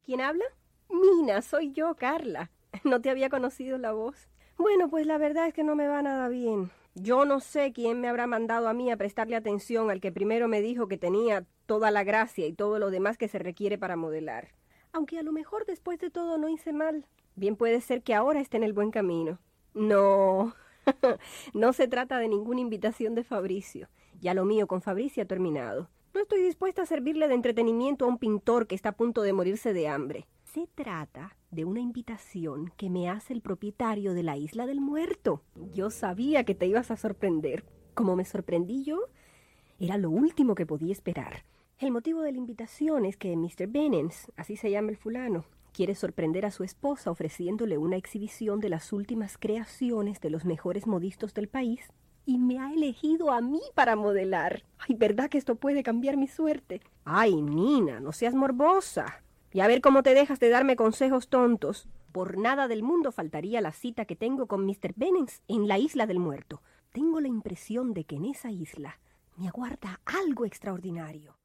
¿Quién habla? Mina, soy yo, Carla. No te había conocido la voz. Bueno, pues la verdad es que no me va nada bien. Yo no sé quién me habrá mandado a mí a prestarle atención al que primero me dijo que tenía toda la gracia y todo lo demás que se requiere para modelar. Aunque a lo mejor después de todo no hice mal. Bien puede ser que ahora esté en el buen camino. No, no se trata de ninguna invitación de Fabricio. Ya lo mío con Fabricio ha terminado. No estoy dispuesta a servirle de entretenimiento a un pintor que está a punto de morirse de hambre. Se trata de una invitación que me hace el propietario de la Isla del Muerto. Yo sabía que te ibas a sorprender. Como me sorprendí yo, era lo último que podía esperar. El motivo de la invitación es que Mr. Benens, así se llama el fulano, quiere sorprender a su esposa ofreciéndole una exhibición de las últimas creaciones de los mejores modistas del país y me ha elegido a mí para modelar. Ay, ¿verdad que esto puede cambiar mi suerte? Ay, Nina, no seas morbosa. Y a ver cómo te dejas de darme consejos tontos. Por nada del mundo faltaría la cita que tengo con Mr. Benens en la Isla del Muerto. Tengo la impresión de que en esa isla me aguarda algo extraordinario.